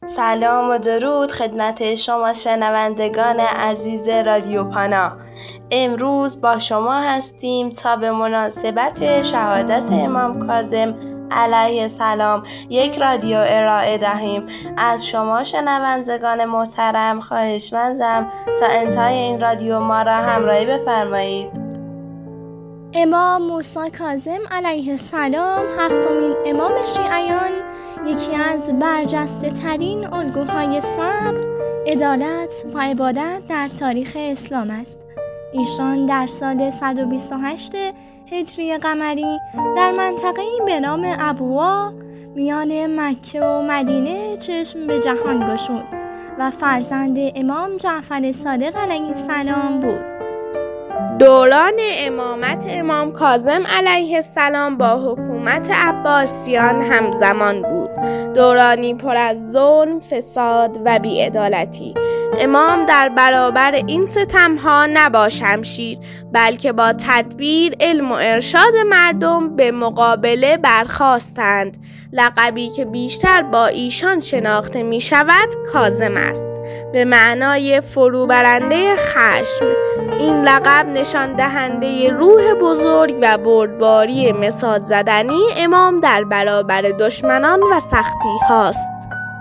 سلام و درود خدمت شما شنوندگان عزیز رادیو پانا. امروز با شما هستیم تا به مناسبت شهادت امام کاظم علیه السلام یک رادیو ارائه دهیم. از شما شنوندگان محترم خواهشمندم تا انتهای این رادیو ما را همراهی بفرمایید. امام موسی کاظم علیه السلام هفتمین امام شیعیان، یکی از برجسته ترین الگوهای صبر، عدالت و عبادت در تاریخ اسلام است. ایشان در سال 128 هجری قمری در منطقه‌ای به نام ابوا میان مکه و مدینه چشم به جهان گشود و فرزند امام جعفر صادق علیه السلام بود. دوران امامت امام کاظم علیه السلام با حکومت عباسیان همزمان بود. دورانی پر از ظلم، فساد و بی‌عدالتی. امام در برابر این ستمها نه با شمشیر بلکه با تدبیر، علم و ارشاد مردم به مقابله برخاستند. لقبی که بیشتر با ایشان شناخته می شود کاظم است، به معنای فروبرنده خشم. این لقب نشان دهنده روح بزرگ و بردباری مثال زدنی امام در برابر دشمنان و سختی هاست.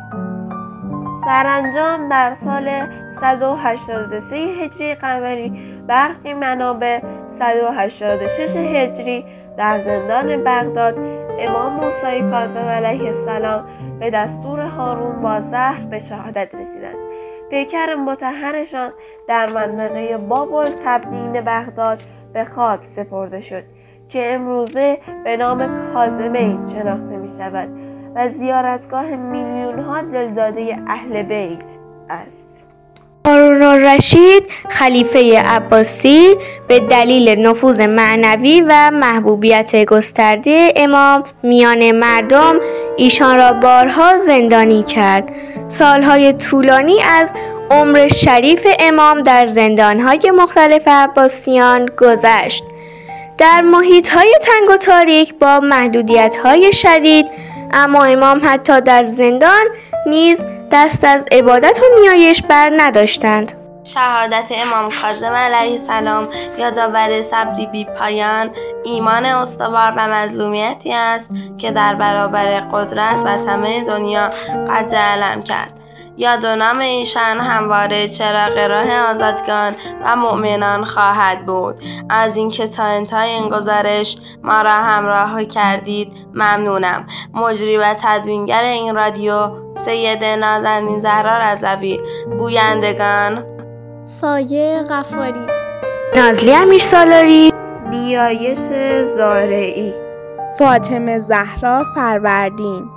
سرانجام در سال 183 هجری قمری برخی منابع 186 هجری در زندان بغداد امام موسی کاظم علیه السلام به دستور هارون با زهر به شهادت رسیدند. پیکر مطهرشان در منطقه بابل تبنین بغداد به خاک سپرده شد که امروزه به نام کاظمین شناخته می شود و زیارتگاه میلیون‌ها دلداده اهل بیت است. هارون الرشید خلیفه عباسی به دلیل نفوذ معنوی و محبوبیت گسترده امام میان مردم ایشان را بارها زندانی کرد. سالهای طولانی از عمر شریف امام در زندانهای مختلف عباسیان گذشت. در محیطهای تنگ و تاریک با محدودیت‌های شدید، اما امام حتی در زندان نیز دست از عبادت و نیایش بر نداشتند. شهادت امام کاظم علیه السلام یادآور صبری بی پایان، ایمان استوار و مظلومیتی است که در برابر قدرت و طمع دنیا قد علم کرد. یاد و نام ایشان همواره چراغ راه آزادگان و مؤمنان خواهد بود. از اینکه تا انتهای این گزارش ما را همراه کردید ممنونم. مجری و تدوینگر این رادیو سید نازنین زهرا رضوی. گویندگان سایه غفاری، نازلی امیرسالاری، نیایش زارعی، فاطمه زهرا فروردین.